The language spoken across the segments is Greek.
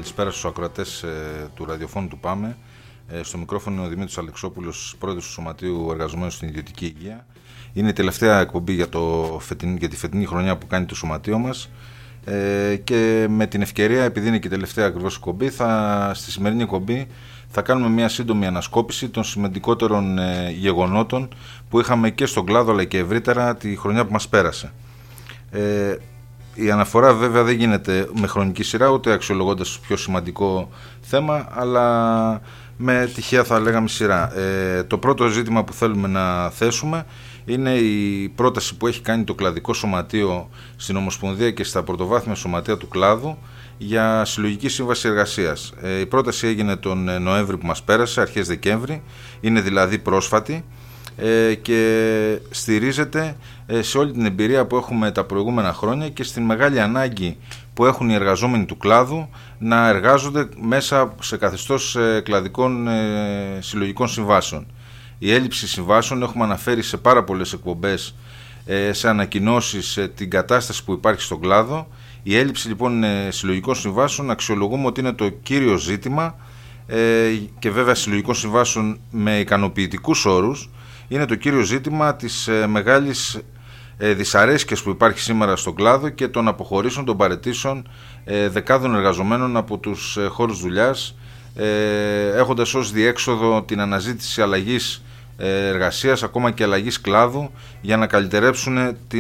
Καλησπέρα στους ακροατές του ραδιοφώνου του ΠΑΜΕ. Στο μικρόφωνο είναι ο Δημήτρης Αλεξόπουλος, πρόεδρος του Σωματείου Εργαζομένων στην Ιδιωτική Υγεία. Είναι η τελευταία εκπομπή για τη φετινή χρονιά που κάνει το Σωματείο μας. Και με την ευκαιρία, επειδή είναι και η τελευταία ακριβώς εκπομπή, στη σημερινή εκπομπή θα κάνουμε μια σύντομη ανασκόπηση των σημαντικότερων γεγονότων που είχαμε και στον κλάδο αλλά και ευρύτερα τη χρονιά που μας πέρασε. Η αναφορά βέβαια δεν γίνεται με χρονική σειρά, ούτε αξιολογώντας πιο σημαντικό θέμα, αλλά με τυχαία θα λέγαμε σειρά. Το πρώτο ζήτημα που θέλουμε να θέσουμε είναι η πρόταση που έχει κάνει το Κλαδικό Σωματείο στην Ομοσπονδία και στα πρωτοβάθμια σωματεία του κλάδου για συλλογική σύμβαση εργασίας. Η πρόταση έγινε τον Νοέμβρη που μας πέρασε, αρχές Δεκέμβρη, είναι δηλαδή πρόσφατη και στηρίζεται σε όλη την εμπειρία που έχουμε τα προηγούμενα χρόνια και στην μεγάλη ανάγκη που έχουν οι εργαζόμενοι του κλάδου να εργάζονται μέσα σε καθεστώς κλαδικών συλλογικών συμβάσεων. Η έλλειψη συμβάσεων έχουμε αναφέρει σε πάρα πολλές εκπομπές, σε ανακοινώσεις, την κατάσταση που υπάρχει στον κλάδο. Η έλλειψη λοιπόν συλλογικών συμβάσεων αξιολογούμε ότι είναι το κύριο ζήτημα και βέβαια συλλογικών συμβάσεων με ικανοποιητικούς όρους είναι το κύριο ζήτημα της μεγάλης δυσαρέσκειας που υπάρχει σήμερα στον κλάδο και των αποχωρήσεων, των παραιτήσεων δεκάδων εργαζομένων από τους χώρους δουλειάς, έχοντας ως διέξοδο την αναζήτηση αλλαγής εργασίας, ακόμα και αλλαγής κλάδου, για να καλυτερέψουν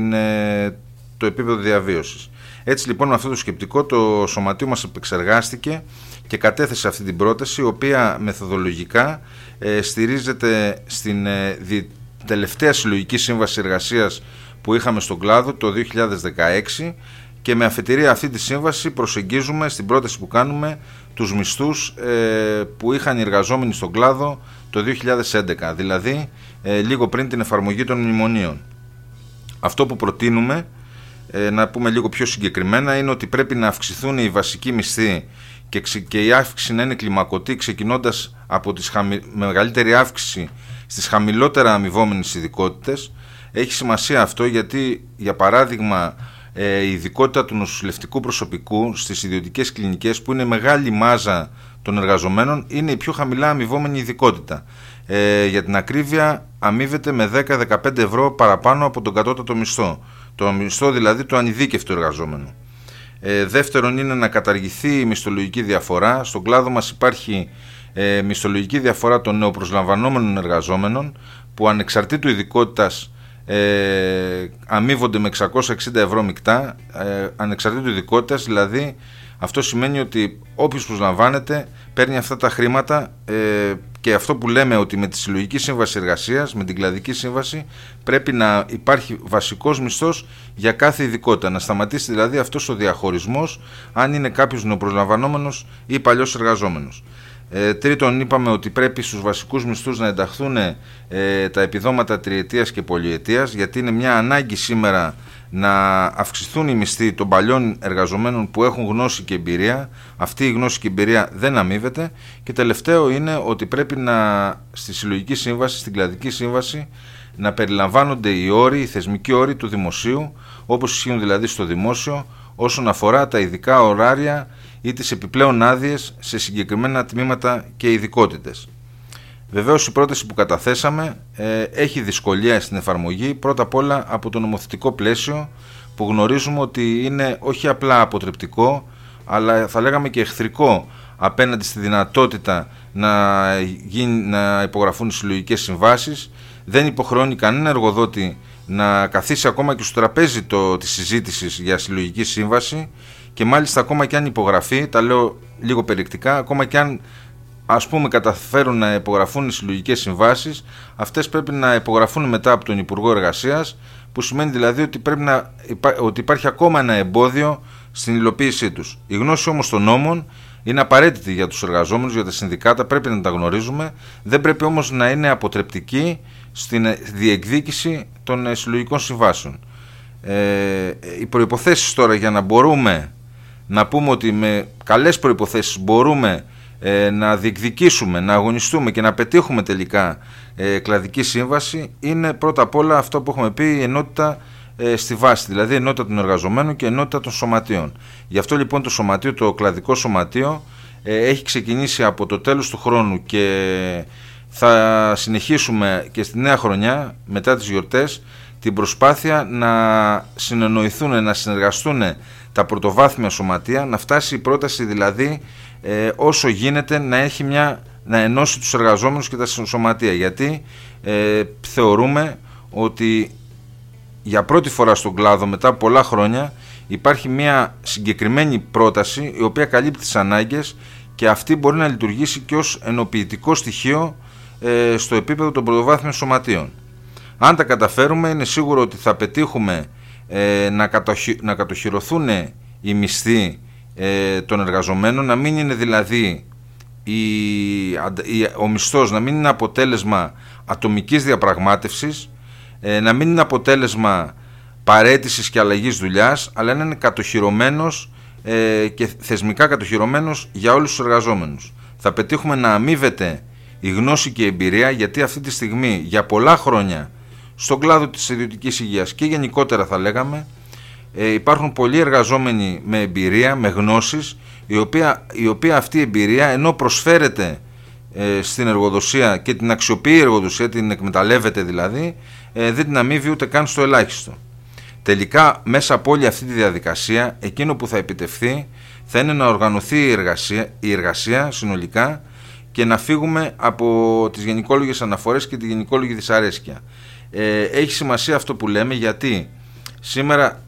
το επίπεδο διαβίωσης. Έτσι λοιπόν, με αυτό το σκεπτικό, το Σωματείο μας επεξεργάστηκε και κατέθεσε αυτή την πρόταση, η οποία μεθοδολογικά στηρίζεται στην τελευταία συλλογική σύμβαση εργασίας που είχαμε στον κλάδο το 2016 και με αφετηρία αυτή τη σύμβαση προσεγγίζουμε στην πρόταση που κάνουμε τους μισθούς που είχαν οι εργαζόμενοι στον κλάδο το 2011, δηλαδή λίγο πριν την εφαρμογή των μνημονίων. Αυτό που προτείνουμε, να πούμε λίγο πιο συγκεκριμένα, είναι ότι πρέπει να αυξηθούν οι βασικοί μισθοί και η αύξηση να είναι κλιμακωτή, ξεκινώντας από τη μεγαλύτερη αύξηση στις χαμηλότερα αμοιβόμενες ειδικότητες. Έχει σημασία αυτό γιατί, για παράδειγμα, η ειδικότητα του νοσηλευτικού προσωπικού στις ιδιωτικές κλινικές, που είναι μεγάλη μάζα των εργαζομένων, είναι η πιο χαμηλά αμοιβόμενη ειδικότητα. Για την ακρίβεια, αμείβεται με 10-15 ευρώ παραπάνω από τον κατώτατο μισθό. Το μισθό δηλαδή του ανειδίκευτου εργαζόμενου. Δεύτερον, είναι να καταργηθεί η μισθολογική διαφορά. Στον κλάδο μας υπάρχει μισθολογική διαφορά των νεοπροσλαμβανόμενων εργαζόμενων, που ανεξαρτήτου ειδικότητας αμείβονται με 660 ευρώ μεικτά, ανεξαρτήτου ειδικότητας, δηλαδή αυτό σημαίνει ότι όποιος προσλαμβάνεται παίρνει αυτά τα χρήματα, και αυτό που λέμε ότι με τη συλλογική σύμβαση εργασίας, με την κλαδική σύμβαση, πρέπει να υπάρχει βασικός μισθός για κάθε ειδικότητα, να σταματήσει δηλαδή αυτός ο διαχωρισμός αν είναι κάποιος νεοπροσλαμβανόμενος ή παλιός εργαζόμενος. Τρίτον, είπαμε ότι πρέπει στους βασικούς μισθούς να ενταχθούν τα επιδόματα τριετίας και πολυετίας, γιατί είναι μια ανάγκη σήμερα να αυξηθούν οι μισθοί των παλιών εργαζομένων που έχουν γνώση και εμπειρία. Αυτή η γνώση και εμπειρία δεν αμείβεται. Και τελευταίο είναι ότι πρέπει στη συλλογική σύμβαση, στην κλαδική σύμβαση, να περιλαμβάνονται οι θεσμικοί όροι του δημοσίου, όπως ισχύουν δηλαδή στο δημόσιο, όσον αφορά τα ειδικά ωράρια ή τις επιπλέον άδειες σε συγκεκριμένα τμήματα και ειδικότητες. Βεβαίως, η πρόταση που καταθέσαμε έχει δυσκολία στην εφαρμογή, πρώτα απ' όλα από το νομοθετικό πλαίσιο, που γνωρίζουμε ότι είναι όχι απλά αποτρεπτικό, αλλά θα λέγαμε και εχθρικό απέναντι στη δυνατότητα να υπογραφούν οι συλλογικές συμβάσεις. Δεν υποχρεώνει κανένα εργοδότη να καθίσει ακόμα και στο τραπέζι της συζήτησης για συλλογική σύμβαση, και μάλιστα ακόμα και αν υπογραφεί, τα λέω λίγο περιεκτικά, ακόμα και αν καταφέρουν να υπογραφούν οι συλλογικές συμβάσεις, αυτές πρέπει να υπογραφούν μετά από τον Υπουργό Εργασίας, που σημαίνει δηλαδή ότι υπάρχει ακόμα ένα εμπόδιο στην υλοποίησή τους. Η γνώση όμως των νόμων είναι απαραίτητη για τους εργαζόμενους, για τα συνδικάτα, πρέπει να τα γνωρίζουμε, δεν πρέπει όμως να είναι αποτρεπτική στην διεκδίκηση των συλλογικών συμβάσεων. Οι προϋποθέσεις τώρα για να μπορούμε να πούμε ότι με καλές προϋποθέσεις μπορούμε να διεκδικήσουμε, να αγωνιστούμε και να πετύχουμε τελικά κλαδική σύμβαση, είναι πρώτα απ' όλα αυτό που έχουμε πει, η ενότητα στη βάση, δηλαδή ενότητα των εργαζομένων και ενότητα των σωματείων. Γι' αυτό λοιπόν το σωματείο, το κλαδικό σωματείο, έχει ξεκινήσει από το τέλος του χρόνου και θα συνεχίσουμε και στη νέα χρονιά, μετά τις γιορτές, την προσπάθεια να συνεννοηθούν, να συνεργαστούν τα πρωτοβάθμια σωματεία, να φτάσει η πρόταση δηλαδή όσο γίνεται να ενώσει τους εργαζόμενους και τα σωματεία, γιατί θεωρούμε ότι για πρώτη φορά στον κλάδο μετά από πολλά χρόνια υπάρχει μια συγκεκριμένη πρόταση η οποία καλύπτει τις ανάγκες και αυτή μπορεί να λειτουργήσει και ως ενοποιητικό στοιχείο στο επίπεδο των πρωτοβάθμιων σωματείων. Αν τα καταφέρουμε, είναι σίγουρο ότι θα πετύχουμε να κατοχυρωθούν οι μισθοί των εργαζομένων, να μην είναι δηλαδή ο μισθός να μην είναι αποτέλεσμα ατομικής διαπραγμάτευσης, να μην είναι αποτέλεσμα παραίτησης και αλλαγής δουλειάς, αλλά να είναι κατοχυρωμένος και θεσμικά κατοχυρωμένος για όλους τους εργαζόμενους. Θα πετύχουμε να αμείβεται η γνώση και η εμπειρία, γιατί αυτή τη στιγμή για πολλά χρόνια στον κλάδο της ιδιωτικής υγείας και γενικότερα θα λέγαμε υπάρχουν πολλοί εργαζόμενοι με εμπειρία, με γνώσεις, η οποία αυτή η εμπειρία, ενώ προσφέρεται στην εργοδοσία και την αξιοποιεί η εργοδοσία, την εκμεταλλεύεται δηλαδή, δεν την αμείβει ούτε καν στο ελάχιστο. Τελικά μέσα από όλη αυτή τη διαδικασία εκείνο που θα επιτευχθεί θα είναι να οργανωθεί η εργασία συνολικά και να φύγουμε από τις γενικόλογες αναφορές και τη γενικόλογη δυσαρέσκεια. Έχει σημασία αυτό που λέμε, γιατί σήμερα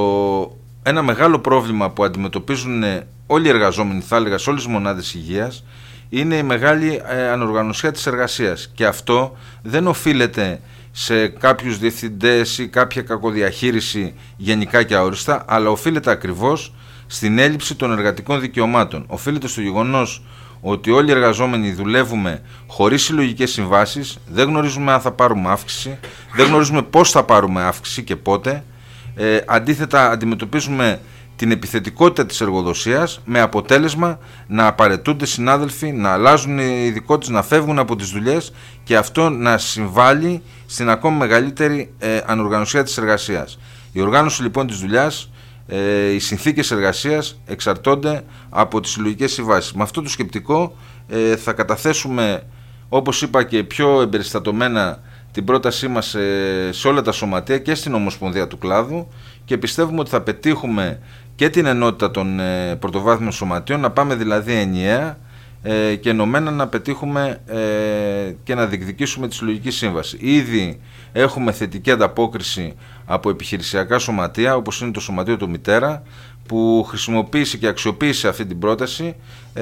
ένα μεγάλο πρόβλημα που αντιμετωπίζουν όλοι οι εργαζόμενοι, θα έλεγα, σε όλες τις μονάδες υγείας, είναι η μεγάλη ανοργανωσία της εργασίας, και αυτό δεν οφείλεται σε κάποιους διευθυντές ή κάποια κακοδιαχείριση γενικά και αόριστα, αλλά οφείλεται ακριβώς στην έλλειψη των εργατικών δικαιωμάτων. Οφείλεται στο γεγονός ότι όλοι οι εργαζόμενοι δουλεύουμε χωρίς συλλογικές συμβάσεις, δεν γνωρίζουμε αν θα πάρουμε αύξηση, δεν γνωρίζουμε πώς θα πάρουμε αύξηση και πότε. Αντίθετα, αντιμετωπίζουμε την επιθετικότητα της εργοδοσίας με αποτέλεσμα να απαρετούνται συνάδελφοι, να αλλάζουν οι ειδικότητες, να φεύγουν από τις δουλειές, και αυτό να συμβάλλει στην ακόμη μεγαλύτερη ανοργανωσία της εργασίας. Η οργάνωση λοιπόν της δουλειάς, οι συνθήκες εργασίας εξαρτώνται από τις συλλογικές συμβάσεις. Με αυτό το σκεπτικό θα καταθέσουμε, όπως είπα, και πιο εμπεριστατωμένα την πρότασή μας σε όλα τα σωματεία και στην Ομοσπονδία του Κλάδου, και πιστεύουμε ότι θα πετύχουμε και την ενότητα των πρωτοβάθμιων σωματείων, να πάμε δηλαδή ενιαία και ενωμένα να πετύχουμε και να διεκδικήσουμε τη συλλογική σύμβαση. Ήδη έχουμε θετική ανταπόκριση από επιχειρησιακά σωματεία, όπως είναι το Σωματείο του Μητέρα, που χρησιμοποίησε και αξιοποίησε αυτή την πρόταση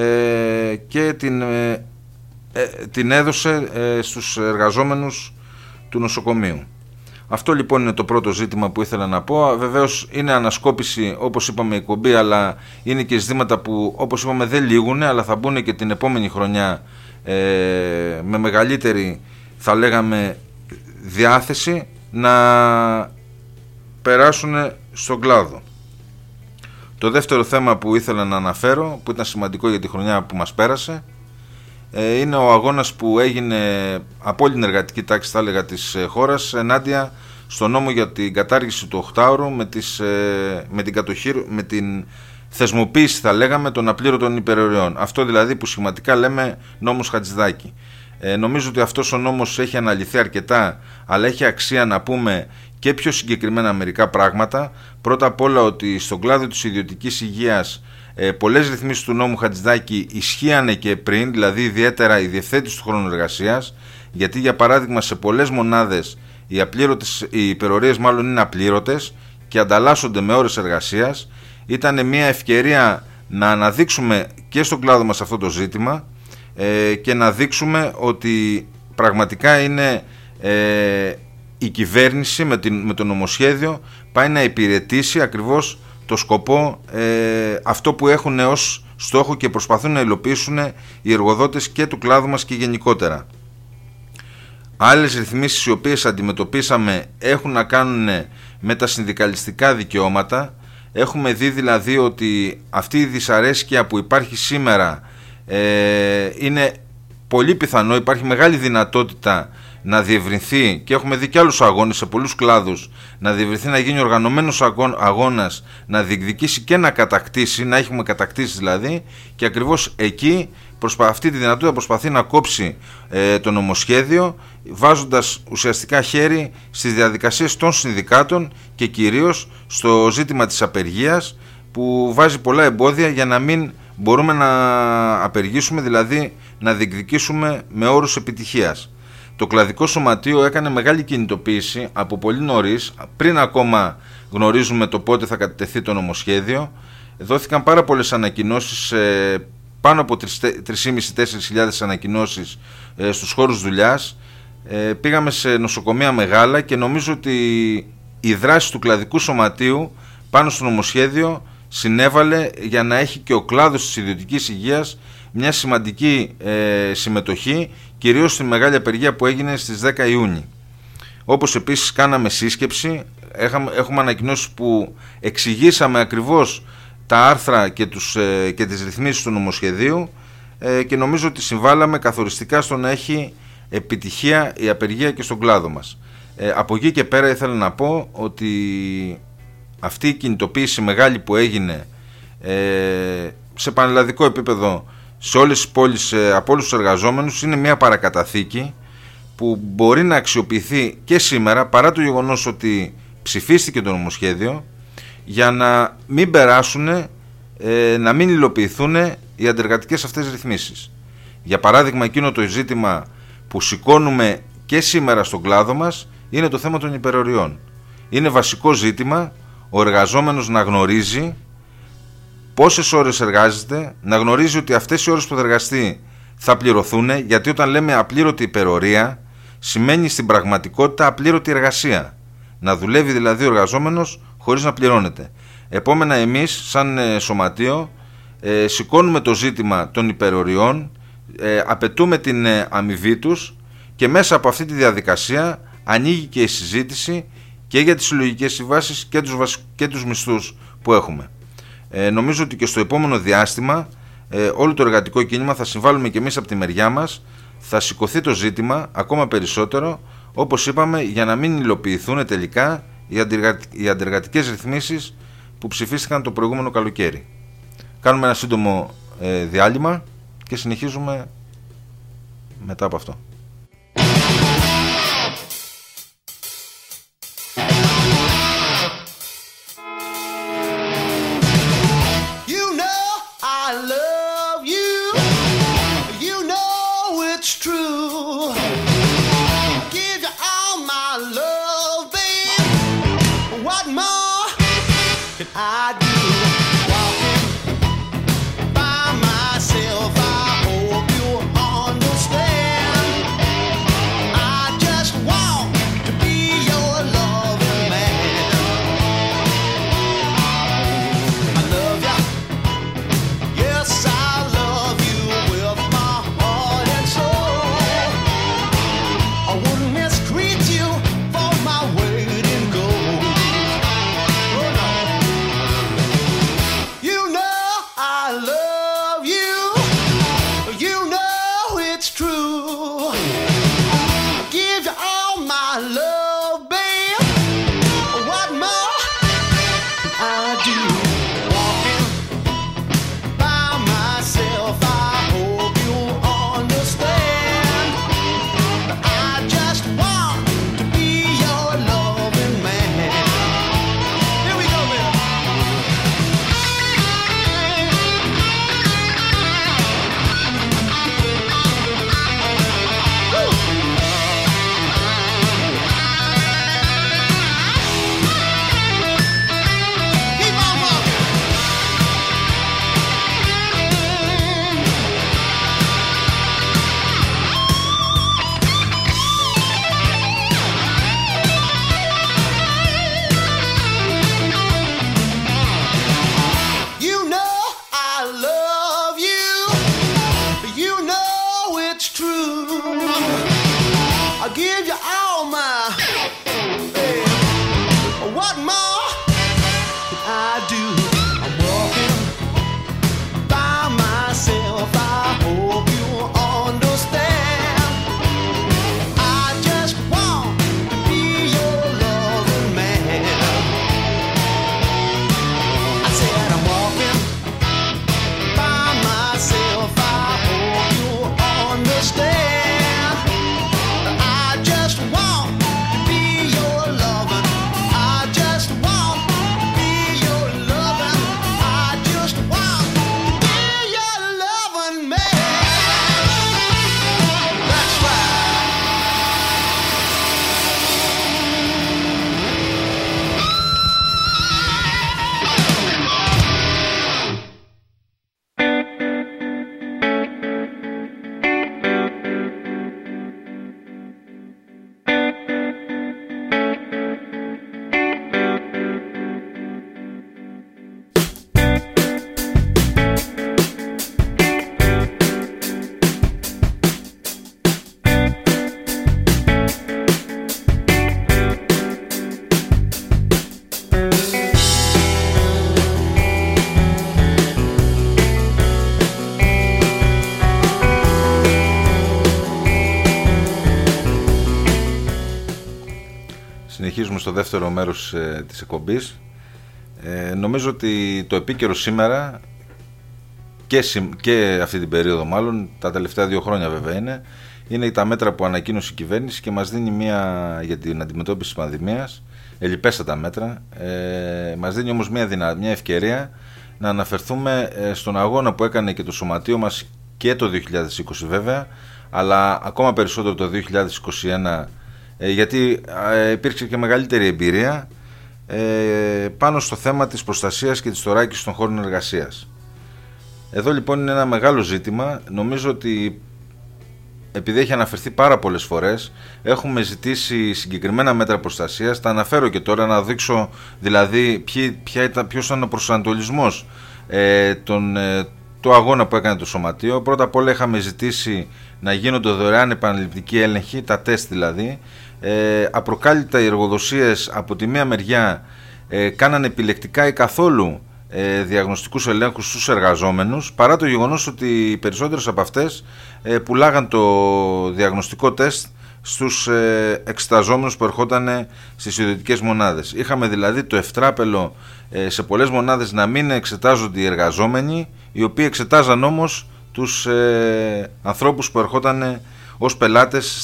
και την έδωσε στους εργαζόμενους του νοσοκομείου. Αυτό λοιπόν είναι το πρώτο ζήτημα που ήθελα να πω. Βεβαίως είναι ανασκόπηση, όπως είπαμε, η εκπομπή, αλλά είναι και ζητήματα που, όπως είπαμε, δεν λήγουν, αλλά θα μπουν και την επόμενη χρονιά με μεγαλύτερη, θα λέγαμε, διάθεση να περάσουν στον κλάδο. Το δεύτερο θέμα που ήθελα να αναφέρω, που ήταν σημαντικό για τη χρονιά που μας πέρασε, είναι ο αγώνας που έγινε από όλη την εργατική τάξη, θα έλεγα, της χώρας ενάντια στο νόμο για την κατάργηση του 8ωρου με την θεσμοποίηση, θα λέγαμε, των απλήρωτων υπερορειών. Αυτό δηλαδή που σχηματικά λέμε νόμος Χατζηδάκη. Νομίζω ότι αυτός ο νόμος έχει αναλυθεί αρκετά, αλλά έχει αξία να πούμε και πιο συγκεκριμένα μερικά πράγματα. Πρώτα απ' όλα ότι στον κλάδο της ιδιωτικής υγείας πολλές ρυθμίσεις του νόμου Χατζηδάκη ισχύανε και πριν, δηλαδή ιδιαίτερα η διευθέτηση του χρόνου εργασίας, γιατί για παράδειγμα σε πολλές μονάδες οι υπερορίες μάλλον είναι απλήρωτες και ανταλλάσσονται με ώρες εργασίας. Ήταν μια ευκαιρία να αναδείξουμε και στον κλάδο μας αυτό το ζήτημα και να δείξουμε ότι πραγματικά είναι η κυβέρνηση με το νομοσχέδιο πάει να υπηρετήσει ακριβώς το σκοπό, αυτό που έχουν ως στόχο και προσπαθούν να υλοποιήσουν οι εργοδότες και του κλάδου μας και γενικότερα. Άλλες ρυθμίσεις οι οποίες αντιμετωπίσαμε έχουν να κάνουν με τα συνδικαλιστικά δικαιώματα. Έχουμε δει δηλαδή ότι αυτή η δυσαρέσκεια που υπάρχει σήμερα είναι πολύ πιθανό, υπάρχει μεγάλη δυνατότητα να διευρυνθεί, και έχουμε δει και άλλους αγώνες σε πολλούς κλάδους, να διευρυνθεί, να γίνει οργανωμένος αγώνας, να διεκδικήσει και να κατακτήσει, να έχουμε κατακτήσει δηλαδή, και ακριβώς εκεί αυτή τη δυνατότητα προσπαθεί να κόψει το νομοσχέδιο, βάζοντας ουσιαστικά χέρι στις διαδικασίες των συνδικάτων και κυρίως στο ζήτημα της απεργίας, που βάζει πολλά εμπόδια για να μην μπορούμε να απεργήσουμε, δηλαδή να διεκδικήσουμε με όρους επιτυχίας. Το κλαδικό σωματείο έκανε μεγάλη κινητοποίηση από πολύ νωρίς, πριν ακόμα γνωρίζουμε το πότε θα κατατεθεί το νομοσχέδιο. Δόθηκαν πάρα πολλές ανακοινώσεις, πάνω από 3.500-4.000 ανακοινώσεις στους χώρους δουλειάς. Πήγαμε σε νοσοκομεία μεγάλα και νομίζω ότι η δράση του κλαδικού σωματείου πάνω στο νομοσχέδιο συνέβαλε για να έχει και ο κλάδος της ιδιωτικής υγείας μια σημαντική συμμετοχή, κυρίως στη μεγάλη απεργία που έγινε στις 10 Ιούνιου. Όπως επίσης κάναμε σύσκεψη, έχουμε ανακοινώσεις που εξηγήσαμε ακριβώς τα άρθρα και τις ρυθμίσεις του νομοσχεδίου, και νομίζω ότι συμβάλαμε καθοριστικά στο να έχει επιτυχία η απεργία και στον κλάδο μας. Από εκεί και πέρα ήθελα να πω ότι αυτή η κινητοποίηση μεγάλη που έγινε σε πανελλαδικό επίπεδο σε όλες τις πόλεις, από όλους τους εργαζόμενους, είναι μια παρακαταθήκη που μπορεί να αξιοποιηθεί και σήμερα, παρά το γεγονός ότι ψηφίστηκε το νομοσχέδιο, για να μην περάσουν, να μην υλοποιηθούν οι αντεργατικές αυτές ρυθμίσεις. Για παράδειγμα, εκείνο το ζήτημα που σηκώνουμε και σήμερα στον κλάδο μας είναι το θέμα των υπεροριών. Είναι βασικό ζήτημα ο εργαζόμενος να γνωρίζει πόσες ώρες εργάζεται, να γνωρίζει ότι αυτές οι ώρες που θα εργαστεί θα πληρωθούν, γιατί όταν λέμε απλήρωτη υπερορία σημαίνει στην πραγματικότητα απλήρωτη εργασία. Να δουλεύει δηλαδή ο εργαζόμενος χωρίς να πληρώνεται. Επόμενα, εμείς σαν σωματείο σηκώνουμε το ζήτημα των υπεροριών, απαιτούμε την αμοιβή τους, και μέσα από αυτή τη διαδικασία ανοίγει και η συζήτηση και για τις συλλογικές συμβάσεις και τους μισθούς που έχουμε. Νομίζω ότι και στο επόμενο διάστημα όλο το εργατικό κίνημα θα συμβάλλουμε και εμείς από τη μεριά μας, θα σηκωθεί το ζήτημα ακόμα περισσότερο, όπως είπαμε, για να μην υλοποιηθούν τελικά οι αντεργατικές ρυθμίσεις που ψηφίστηκαν το προηγούμενο καλοκαίρι. Κάνουμε ένα σύντομο διάλειμμα και συνεχίζουμε μετά από αυτό. I just περάσουμε στο δεύτερο μέρος της εκπομπής. Νομίζω ότι το επίκαιρο σήμερα και αυτή την περίοδο, μάλλον τα τελευταία 2 χρόνια βέβαια, είναι τα μέτρα που ανακοίνωσε η κυβέρνηση και μας δίνει για την αντιμετώπιση της πανδημίας, ελιπέστατα μέτρα. Μας δίνει όμως μια ευκαιρία να αναφερθούμε στον αγώνα που έκανε και το σωματείο μας και το 2020 βέβαια, αλλά ακόμα περισσότερο το 2021, γιατί υπήρξε και μεγαλύτερη εμπειρία πάνω στο θέμα της προστασίας και της θωράκισης των χώρων εργασίας. Εδώ λοιπόν είναι ένα μεγάλο ζήτημα. Νομίζω ότι επειδή έχει αναφερθεί πάρα πολλές φορές, έχουμε ζητήσει συγκεκριμένα μέτρα προστασίας. Τα αναφέρω και τώρα να δείξω δηλαδή ποιος ήταν ο προσανατολισμός του αγώνα που έκανε το σωματείο. Πρώτα απ' όλα είχαμε ζητήσει να γίνονται δωρεάν επαναληπτικοί έλεγχοι, τα τεστ δηλαδή. Απροκάλυπτα οι εργοδοσίες από τη μία μεριά κάνανε επιλεκτικά ή καθόλου διαγνωστικούς ελέγχους στους εργαζόμενους, παρά το γεγονός ότι οι περισσότερες από αυτές πουλάγαν το διαγνωστικό τεστ στους εξεταζόμενους που ερχόταν στις ιδιωτικές μονάδες. Είχαμε δηλαδή το ευτράπελο σε πολλές μονάδες να μην εξετάζονται οι εργαζόμενοι, οι οποίοι εξετάζαν όμως τους ανθρώπους που ερχόταν ως πελάτες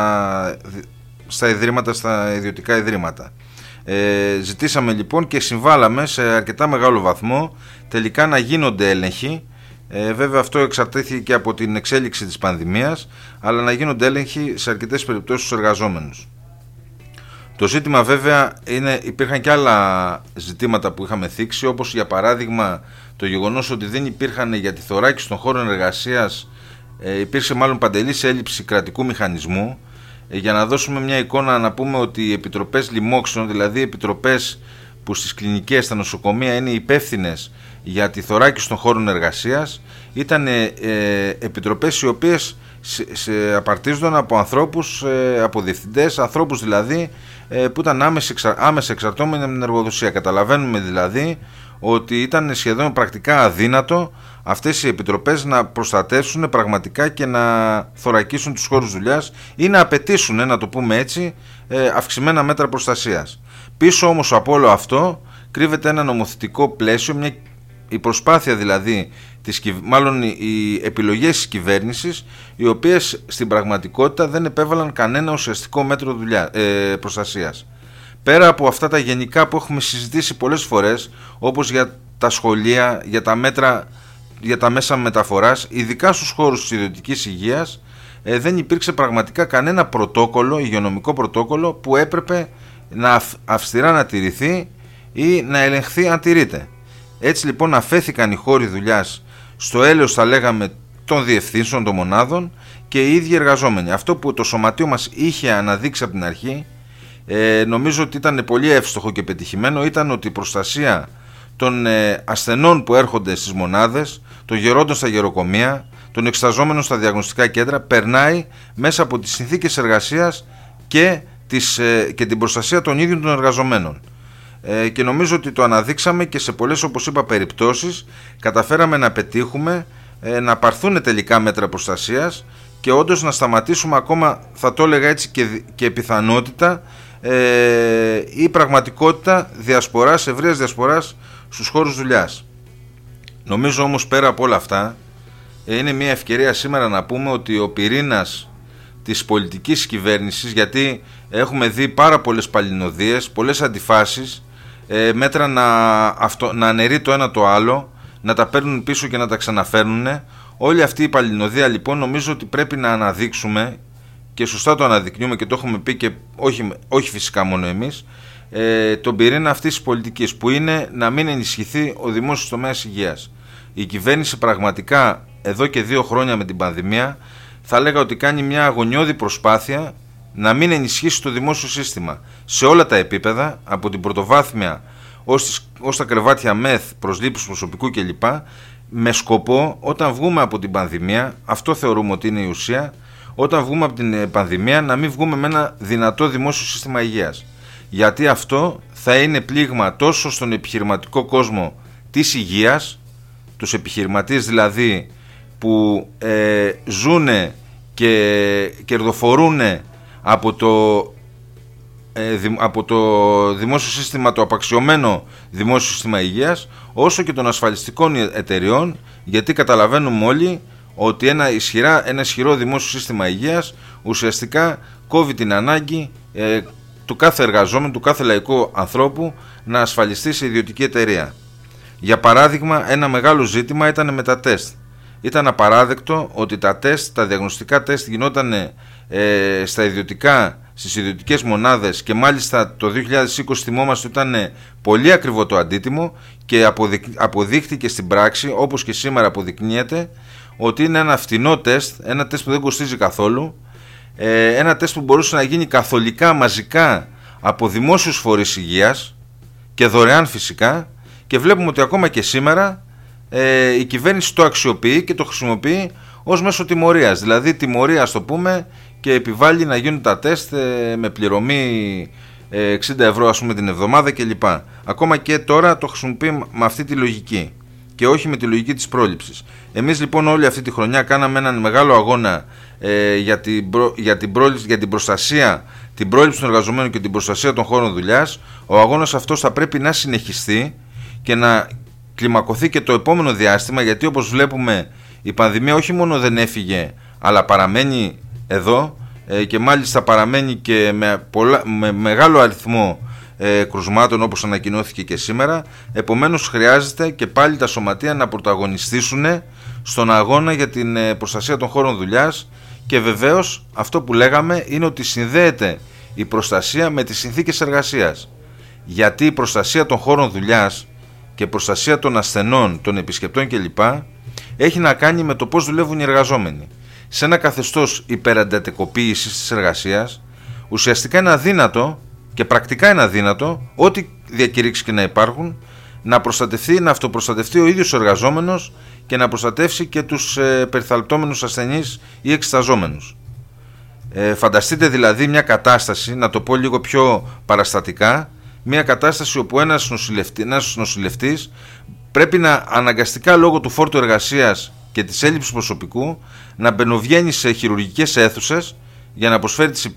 στα ιδιωτικά ιδρύματα. Ζητήσαμε λοιπόν και συμβάλαμε σε αρκετά μεγάλο βαθμό τελικά να γίνονται έλεγχοι. Βέβαια αυτό εξαρτήθηκε από την εξέλιξη της πανδημίας, αλλά να γίνονται έλεγχοι σε αρκετές περιπτώσεις στους εργαζόμενους. Το ζήτημα βέβαια υπήρχαν και άλλα ζητήματα που είχαμε θίξει, όπως για παράδειγμα το γεγονός ότι δεν υπήρχαν για τη θωράκιση των χώρων εργασίας, υπήρξε μάλλον παντελής έλλειψη κρατικού μηχανισμού. Για να δώσουμε μια εικόνα, να πούμε ότι οι επιτροπές λοιμόξεων, δηλαδή επιτροπές που στις κλινικές, στα νοσοκομεία είναι υπεύθυνες για τη θωράκιση των χώρων εργασίας, ήταν επιτροπές οι οποίες απαρτίζονταν από ανθρώπους, από διευθυντές, ανθρώπους δηλαδή που ήταν άμεσα εξαρτώμενοι από την εργοδοσία. Καταλαβαίνουμε δηλαδή ότι ήταν σχεδόν πρακτικά αδύνατο αυτές οι επιτροπές να προστατεύσουν πραγματικά και να θωρακίσουν τους χώρους δουλειάς ή να απαιτήσουν, να το πούμε έτσι, αυξημένα μέτρα προστασίας. Πίσω όμως από όλο αυτό κρύβεται ένα νομοθετικό πλαίσιο, η προσπάθεια δηλαδή, μάλλον οι επιλογές της κυβέρνησης, οι οποίες στην πραγματικότητα δεν επέβαλαν κανένα ουσιαστικό μέτρο προστασίας. Πέρα από αυτά τα γενικά που έχουμε συζητήσει πολλές φορές, όπως για τα σχολεία, για τα μέτρα, για τα μέσα μεταφοράς, ειδικά στους χώρους της ιδιωτικής υγείας, δεν υπήρξε πραγματικά κανένα πρωτόκολλο, υγειονομικό πρωτόκολλο που έπρεπε να αυστηρά να τηρηθεί ή να ελεγχθεί αν τηρείται. Έτσι λοιπόν αφέθηκαν οι χώροι δουλειάς στο έλεος, θα λέγαμε, των διευθύνσεων των μονάδων και οι ίδιοι εργαζόμενοι. Αυτό που το σωματείο μας είχε αναδείξει από την αρχή, νομίζω ότι ήταν πολύ εύστοχο και πετυχημένο, ήταν ότι η προστασία των ασθενών που έρχονται στις μονάδες, των γερόντων στα γεροκομεία, των εξεταζόμενων στα διαγνωστικά κέντρα, περνάει μέσα από τις συνθήκες εργασίας και την προστασία των ίδιων των εργαζομένων. Και νομίζω ότι το αναδείξαμε και σε πολλές, όπως είπα, περιπτώσεις καταφέραμε να πετύχουμε να πάρθουν τελικά μέτρα προστασίας και όντως να σταματήσουμε ακόμα, θα το έλεγα έτσι, και πιθανότητα ή πραγματικότητα διασποράς, ευρείας διασποράς στους χώρους δουλειάς. Νομίζω όμως πέρα από όλα αυτά είναι μια ευκαιρία σήμερα να πούμε ότι ο πυρήνας της πολιτικής κυβέρνησης, γιατί έχουμε δει πάρα πολλές παλινοδίες, πολλές αντιφάσεις, μέτρα να αναιρεί το ένα το άλλο, να τα παίρνουν πίσω και να τα ξαναφέρνουν. Όλη αυτή η παλινοδία λοιπόν νομίζω ότι πρέπει να αναδείξουμε, και σωστά το αναδεικνύουμε και το έχουμε πει και όχι φυσικά μόνο εμείς, τον πυρήνα αυτής της πολιτικής, που είναι να μην ενισχυθεί ο δημόσιος τομέας υγείας. Η κυβέρνηση πραγματικά εδώ και 2 χρόνια με την πανδημία θα έλεγα ότι κάνει μια αγωνιώδη προσπάθεια να μην ενισχύσει το δημόσιο σύστημα σε όλα τα επίπεδα, από την πρωτοβάθμια ως τα κρεβάτια ΜΕΘ, προσλήψεις προσωπικού κλπ, με σκοπό όταν βγούμε από την πανδημία, αυτό θεωρούμε ότι είναι η ουσία, όταν βγούμε από την πανδημία να μην βγούμε με ένα δυνατό δημόσιο σύστημα υγείας. Γιατί αυτό θα είναι πλήγμα τόσο στον επιχειρηματικό κόσμο της υγείας, τους επιχειρηματίες δηλαδή που ζουνε και κερδοφορούν από το από το δημόσιο σύστημα, το απαξιωμένο δημόσιο σύστημα υγείας, όσο και των ασφαλιστικών εταιριών, γιατί καταλαβαίνουμε όλοι ότι ένα ισχυρό δημόσιο σύστημα υγείας ουσιαστικά κόβει την ανάγκη του κάθε εργαζόμενου, του κάθε λαϊκού ανθρώπου να ασφαλιστεί σε ιδιωτική εταιρεία. Για παράδειγμα, ένα μεγάλο ζήτημα ήταν με τα τεστ. Ήταν απαράδεκτο ότι τα διαγνωστικά τεστ γινόταν στις ιδιωτικές μονάδες, και μάλιστα το 2020 θυμόμαστε ότι ήταν πολύ ακριβό το αντίτιμο, και αποδείχτηκε στην πράξη, όπως και σήμερα αποδεικνύεται, ότι είναι ένα φτηνό τεστ, ένα τεστ που δεν κοστίζει καθόλου, ένα τεστ που μπορούσε να γίνει καθολικά, μαζικά από δημόσιους φορείς υγείας και δωρεάν φυσικά, και βλέπουμε ότι ακόμα και σήμερα η κυβέρνηση το αξιοποιεί και το χρησιμοποιεί ως μέσο τιμωρίας. Δηλαδή τιμωρία, ας το πούμε, και επιβάλλει να γίνουν τα τεστ με πληρωμή 60 ευρώ ας πούμε την εβδομάδα κλπ. Ακόμα και τώρα το χρησιμοποιεί με αυτή τη λογική και όχι με τη λογική της πρόληψης. Εμείς λοιπόν όλη αυτή τη χρονιά κάναμε έναν μεγάλο αγώνα για την προστασία, την πρόληψη των εργαζομένων και την προστασία των χώρων δουλειάς. Ο αγώνας αυτός θα πρέπει να συνεχιστεί και να κλιμακωθεί και το επόμενο διάστημα, γιατί όπως βλέπουμε η πανδημία όχι μόνο δεν έφυγε, αλλά παραμένει εδώ και μάλιστα παραμένει και με μεγάλο αριθμό κρουσμάτων, όπως ανακοινώθηκε και σήμερα. Επομένως χρειάζεται και πάλι τα σωματεία να πρωταγωνιστήσουν στον αγώνα για την προστασία των χώρων δουλειάς, και βεβαίως αυτό που λέγαμε είναι ότι συνδέεται η προστασία με τις συνθήκες εργασίας, γιατί η προστασία των χώρων δουλειάς και προστασία των ασθενών, των επισκεπτών κλπ. Έχει να κάνει με το πώς δουλεύουν οι εργαζόμενοι. Σε ένα καθεστώς υπεραντατικοποίησης της εργασίας, ουσιαστικά είναι αδύνατο και πρακτικά είναι αδύνατο, ό,τι διακηρύξεις και να υπάρχουν, να προστατευτεί, να αυτοπροστατευτεί ο ίδιος ο εργαζόμενος και να προστατεύσει και τους περιθαλπτόμενους ασθενείς ή εξεταζόμενους. Φανταστείτε δηλαδή μια κατάσταση, να το πω λίγο πιο παραστατικά, μια κατάσταση όπου ένας νοσηλευτής πρέπει να αναγκαστικά λόγω του φόρτου εργασίας και της έλλειψης προσωπικού να μπαινοβγαίνει σε χειρουργικές αίθουσες για να προσφέρει τις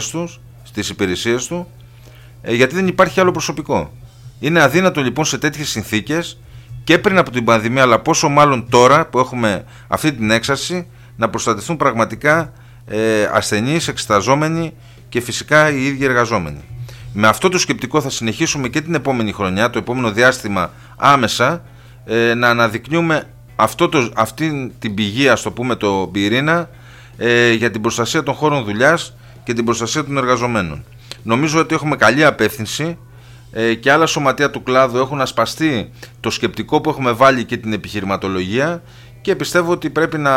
υπηρεσίες του, γιατί δεν υπάρχει άλλο προσωπικό. Είναι αδύνατο λοιπόν σε τέτοιες συνθήκες, και πριν από την πανδημία, αλλά πόσο μάλλον τώρα που έχουμε αυτή την έξαρση, να προστατευτούν πραγματικά ασθενείς, εξεταζόμενοι και φυσικά οι ίδιοι εργαζόμενοι. Με αυτό το σκεπτικό θα συνεχίσουμε και την επόμενη χρονιά, το επόμενο διάστημα άμεσα, να αναδεικνύουμε αυτή την πηγή, ας το πούμε, το πυρήνα για την προστασία των χώρων δουλειάς και την προστασία των εργαζομένων. Νομίζω ότι έχουμε καλή απεύθυνση και άλλα σωματεία του κλάδου έχουν ασπαστεί το σκεπτικό που έχουμε βάλει και την επιχειρηματολογία, και πιστεύω ότι πρέπει να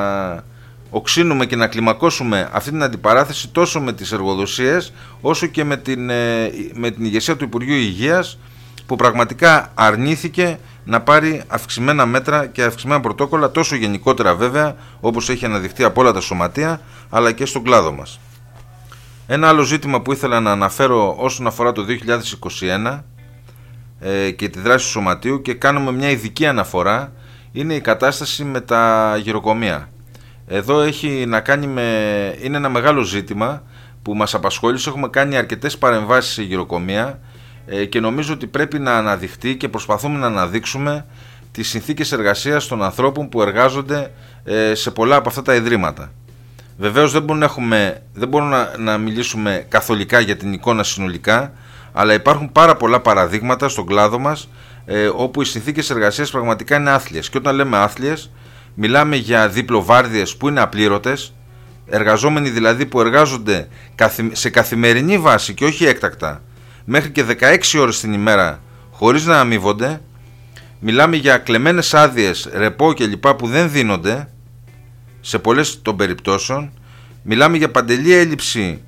οξύνουμε και να κλιμακώσουμε αυτή την αντιπαράθεση τόσο με τις εργοδοσίες όσο και με την ηγεσία του Υπουργείου Υγείας, που πραγματικά αρνήθηκε να πάρει αυξημένα μέτρα και αυξημένα πρωτόκολλα, τόσο γενικότερα βέβαια όπως έχει αναδειχθεί από όλα τα σωματεία, αλλά και στον κλάδο μας. Ένα άλλο ζήτημα που ήθελα να αναφέρω όσον αφορά το 2021 και τη δράση του σωματείου, και κάνουμε μια ειδική αναφορά, είναι η κατάσταση με τα γυροκομεία. Εδώ έχει να κάνει είναι ένα μεγάλο ζήτημα που μας απασχόλησε. Έχουμε κάνει αρκετές παρεμβάσεις σε γυροκομεία και νομίζω ότι πρέπει να αναδειχτεί, και προσπαθούμε να αναδείξουμε τις συνθήκες εργασίας των ανθρώπων που εργάζονται σε πολλά από αυτά τα ιδρύματα. Βεβαίως δεν μπορούμε να μιλήσουμε καθολικά για την εικόνα συνολικά, αλλά υπάρχουν πάρα πολλά παραδείγματα στον κλάδο μας όπου οι συνθήκες εργασίας πραγματικά είναι άθλιες. Και όταν λέμε άθλιες, μιλάμε για διπλοβάρδιες που είναι απλήρωτες, εργαζόμενοι δηλαδή που εργάζονται σε καθημερινή βάση και όχι έκτακτα, μέχρι και 16 ώρες την ημέρα χωρίς να αμείβονται. Μιλάμε για κλεμμένες άδειες, ρεπό κλπ. Που δεν δίνονται σε πολλές των περιπτώσεων. Μιλάμε για παντελή έλλειψη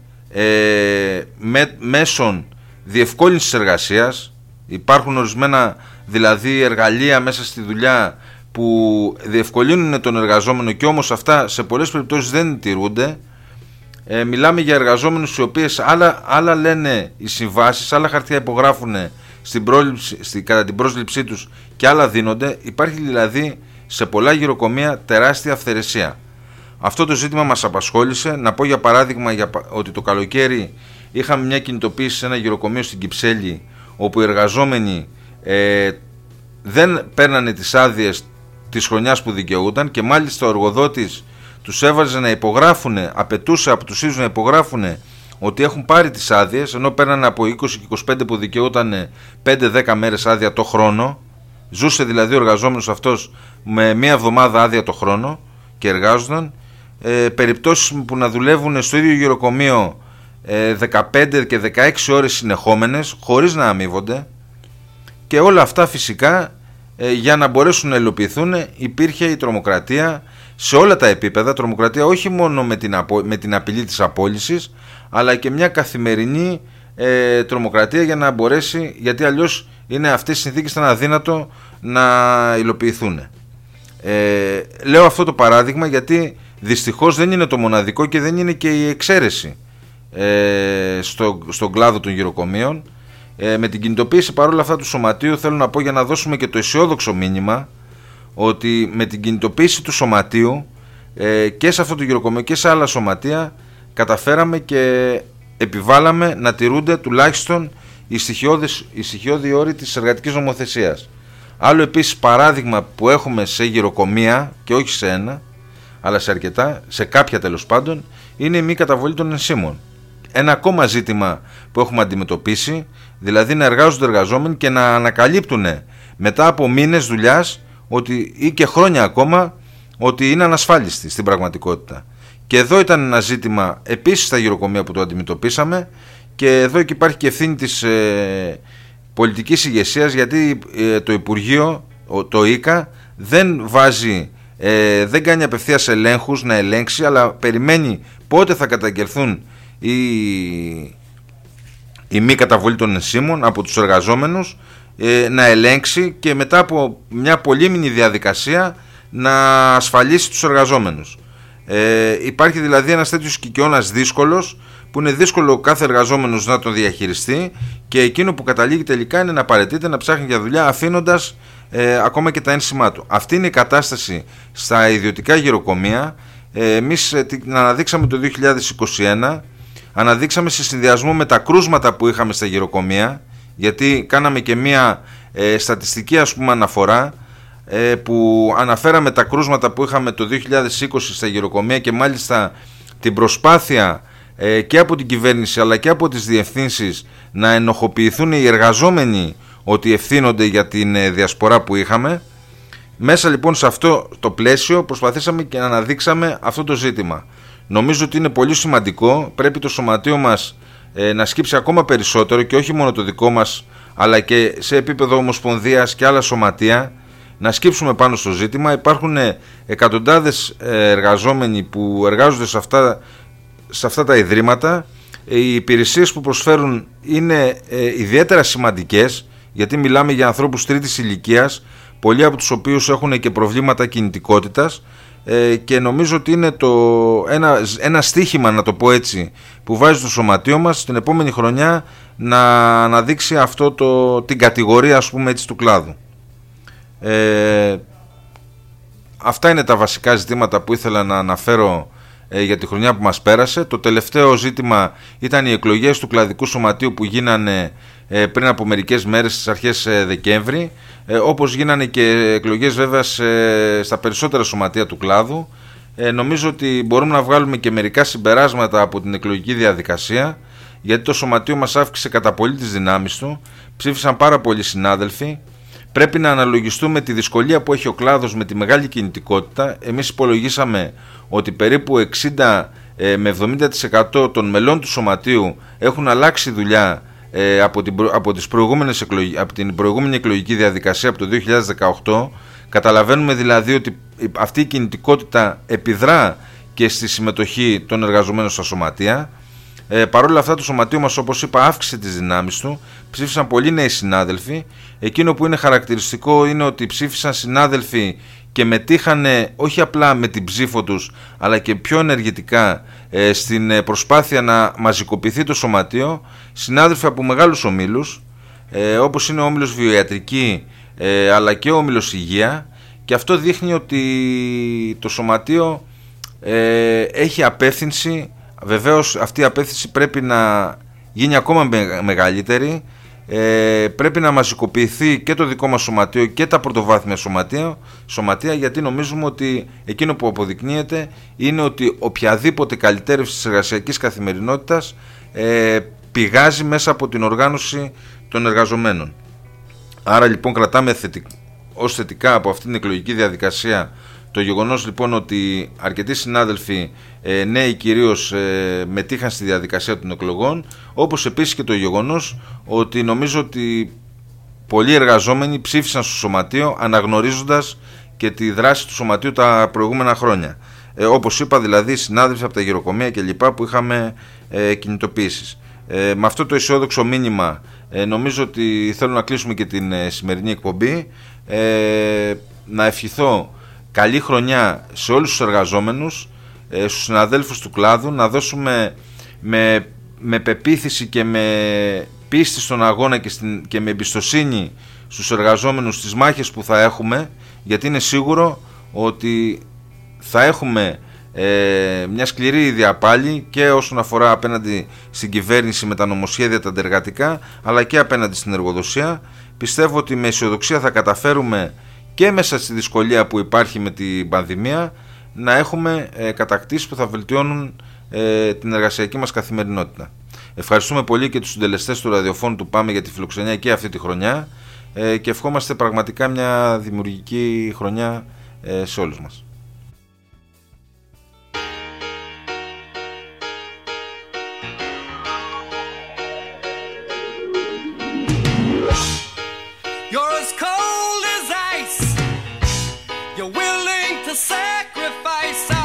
μέσων διευκόλυνσης εργασίας. Υπάρχουν ορισμένα δηλαδή εργαλεία μέσα στη δουλειά που διευκολύνουν τον εργαζόμενο, και όμως αυτά σε πολλές περιπτώσεις δεν τηρούνται. Μιλάμε για εργαζόμενους οι οποίες άλλα λένε οι συμβάσεις, άλλα χαρτιά υπογράφουν κατά την πρόσληψή τους και άλλα δίνονται. Υπάρχει δηλαδή σε πολλά γυροκομεία τεράστια αυθαιρεσία. Αυτό το ζήτημα μας απασχόλησε. Να πω για παράδειγμα ότι το καλοκαίρι είχαμε μια κινητοποίηση σε ένα γυροκομείο στην Κυψέλη, όπου οι εργαζόμενοι δεν παίρνανε τις άδειες της χρονιάς που δικαιούταν, και μάλιστα ο εργοδότης τους έβαζε να υπογράφουν, απαιτούσε από τους ίδιους να υπογράφουν ότι έχουν πάρει τις άδειες, ενώ παίρνανε από 20 και 25 που δικαιούταν 5-10 μέρες άδεια το χρόνο. Ζούσε δηλαδή ο εργαζόμενος αυτός με μία εβδομάδα άδεια το χρόνο και εργάζονταν. Περιπτώσεις που να δουλεύουν στο ίδιο γυροκομείο 15 και 16 ώρες συνεχόμενες χωρίς να αμείβονται, και όλα αυτά φυσικά για να μπορέσουν να υλοποιηθούν υπήρχε η τρομοκρατία σε όλα τα επίπεδα. Τρομοκρατία όχι μόνο με την απειλή της απόλυσης, αλλά και μια καθημερινή τρομοκρατία για να μπορέσει, γιατί αλλιώς αυτές οι συνθήκες ήταν αδύνατο να υλοποιηθούν. Λέω αυτό το παράδειγμα γιατί δυστυχώς δεν είναι το μοναδικό και δεν είναι και η εξαίρεση στον κλάδο των γυροκομείων. Με την κινητοποίηση παρόλα αυτά του σωματείου, θέλω να πω, για να δώσουμε και το αισιόδοξο μήνυμα, ότι με την κινητοποίηση του σωματείου και σε αυτό το γυροκομείο και σε άλλα σωματεία καταφέραμε και επιβάλαμε να τηρούνται τουλάχιστον οι στοιχειώδη όροι της εργατικής νομοθεσίας. Άλλο επίσης παράδειγμα που έχουμε σε γυροκομεία, και όχι σε ένα αλλά σε αρκετά, σε κάποια τέλος πάντων, είναι η μη καταβολή των ενσύμων. Ένα ακόμα ζήτημα που έχουμε αντιμετωπίσει, δηλαδή να εργάζονται εργαζόμενοι και να ανακαλύπτουν μετά από μήνες δουλειάς ή και χρόνια ακόμα ότι είναι ανασφάλιστοι στην πραγματικότητα. Και εδώ ήταν ένα ζήτημα επίσης στα γυροκομεία που το αντιμετωπίσαμε, και εδώ και υπάρχει και ευθύνη της πολιτικής ηγεσίας, γιατί το Υπουργείο, το ΙΚΑ, δεν κάνει απευθείας ελέγχους να ελέγξει, αλλά περιμένει πότε θα καταγγελθούν η μη καταβολή των ενσύμων από τους εργαζόμενους, να ελέγξει και μετά από μια πολύμηνη διαδικασία να ασφαλίσει τους εργαζόμενους. Υπάρχει δηλαδή ένας τέτοιος κικαιώνας δύσκολος, που είναι δύσκολο κάθε εργαζόμενος να τον διαχειριστεί, και εκείνο που καταλήγει τελικά είναι να παραιτείται, να ψάχνει για δουλειά αφήνοντας ακόμα και τα ένσημά του. Αυτή είναι η κατάσταση στα ιδιωτικά γυροκομεία. Εμείς την αναδείξαμε το 2021, αναδείξαμε σε συνδυασμό με τα κρούσματα που είχαμε στα γυροκομεία, γιατί κάναμε και μία στατιστική αναφορά, που αναφέραμε τα κρούσματα που είχαμε το 2020 στα γυροκομεία, και μάλιστα την προσπάθεια και από την κυβέρνηση αλλά και από τις διευθύνσεις να ενοχοποιηθούν οι εργαζόμενοι ότι ευθύνονται για την διασπορά που είχαμε. Μέσα λοιπόν σε αυτό το πλαίσιο προσπαθήσαμε και να αναδείξαμε αυτό το ζήτημα. Νομίζω ότι είναι πολύ σημαντικό, πρέπει το σωματείο μας να σκύψει ακόμα περισσότερο, και όχι μόνο το δικό μας αλλά και σε επίπεδο ομοσπονδίας και άλλα σωματεία, να σκύψουμε πάνω στο ζήτημα. Υπάρχουν εκατοντάδες εργαζόμενοι που εργάζονται σε αυτά τα ιδρύματα. Οι υπηρεσίες που προσφέρουν είναι ιδιαίτερα σημαντικές, γιατί μιλάμε για ανθρώπους τρίτης ηλικίας, πολλοί από τους οποίους έχουν και προβλήματα κινητικότητας, και νομίζω ότι είναι ένα στίχημα, να το πω έτσι, που βάζει το σωματείο μας την επόμενη χρονιά να αναδείξει την κατηγορία, ας πούμε έτσι, του κλάδου. Αυτά είναι τα βασικά ζητήματα που ήθελα να αναφέρω για τη χρονιά που μας πέρασε. Το τελευταίο ζήτημα ήταν οι εκλογές του κλαδικού σωματείου που γίνανε πριν από μερικές μέρες, στις αρχές Δεκέμβρη, όπως γίνανε και εκλογές βέβαια στα περισσότερα σωματεία του κλάδου. Νομίζω ότι μπορούμε να βγάλουμε και μερικά συμπεράσματα από την εκλογική διαδικασία, γιατί το σωματείο μας αύξησε κατά πολύ τις δυνάμεις του, ψήφισαν πάρα πολλοί συνάδελφοι. Πρέπει να αναλογιστούμε τη δυσκολία που έχει ο κλάδος με τη μεγάλη κινητικότητα. Εμείς υπολογίσαμε ότι περίπου 60 με 70% των μελών του σωματείου έχουν αλλάξει δουλειά από την προηγούμενη εκλογική διαδικασία, από το 2018. Καταλαβαίνουμε δηλαδή ότι αυτή η κινητικότητα επιδρά και στη συμμετοχή των εργαζομένων στα σωματεία. Παρ' όλα αυτά το σωματείο μας, όπως είπα, αύξησε τις δυνάμεις του, ψήφισαν πολλοί νέοι συνάδελφοι. Εκείνο που είναι χαρακτηριστικό είναι ότι ψήφισαν συνάδελφοι και μετήχανε όχι απλά με την ψήφο τους, αλλά και πιο ενεργητικά στην προσπάθεια να μαζικοποιηθεί το σωματείο, συνάδελφοι από μεγάλους ομίλους, όπως είναι ο Όμιλος Βιοιατρική αλλά και ο Όμιλος Υγεία, και αυτό δείχνει ότι το σωματείο έχει απεύθυνση. Βεβαίως αυτή η απεύθυνση πρέπει να γίνει ακόμα μεγαλύτερη. Πρέπει να μαζικοποιηθεί και το δικό μας σωματείο και τα πρωτοβάθμια σωματεία, γιατί νομίζουμε ότι εκείνο που αποδεικνύεται είναι ότι οποιαδήποτε καλυτέρευση της εργασιακής καθημερινότητας πηγάζει μέσα από την οργάνωση των εργαζομένων. Άρα λοιπόν κρατάμε ως θετικά από αυτή την εκλογική διαδικασία το γεγονός λοιπόν ότι αρκετοί συνάδελφοι, νέοι κυρίως, μετήχαν στη διαδικασία των εκλογών, όπως επίσης και το γεγονός ότι νομίζω ότι πολλοί εργαζόμενοι ψήφισαν στο σωματείο αναγνωρίζοντας και τη δράση του σωματείου τα προηγούμενα χρόνια. Όπως είπα, δηλαδή συνάδελφοι από τα γυροκομεία και λοιπά που είχαμε κινητοποιήσεις. Με αυτό το αισιόδοξο μήνυμα νομίζω ότι θέλω να κλείσουμε και την σημερινή εκπομπή. Να ευχηθώ καλή χρονιά σε όλους τους εργαζόμενους, στους συναδέλφους του κλάδου, να δώσουμε με πεποίθηση και με πίστη στον αγώνα και με εμπιστοσύνη στους εργαζόμενους τις μάχες που θα έχουμε, γιατί είναι σίγουρο ότι θα έχουμε μια σκληρή διαπάλη και όσον αφορά απέναντι στην κυβέρνηση με τα νομοσχέδια τα αντεργατικά, αλλά και απέναντι στην εργοδοσία. Πιστεύω ότι με αισιοδοξία θα καταφέρουμε και μέσα στη δυσκολία που υπάρχει με την πανδημία να έχουμε κατακτήσεις που θα βελτιώνουν την εργασιακή μας καθημερινότητα. Ευχαριστούμε πολύ και τους συντελεστές του ραδιοφώνου του ΠΑΜΕ για τη φιλοξενία και αυτή τη χρονιά και ευχόμαστε πραγματικά μια δημιουργική χρονιά σε όλους μας. You're willing to sacrifice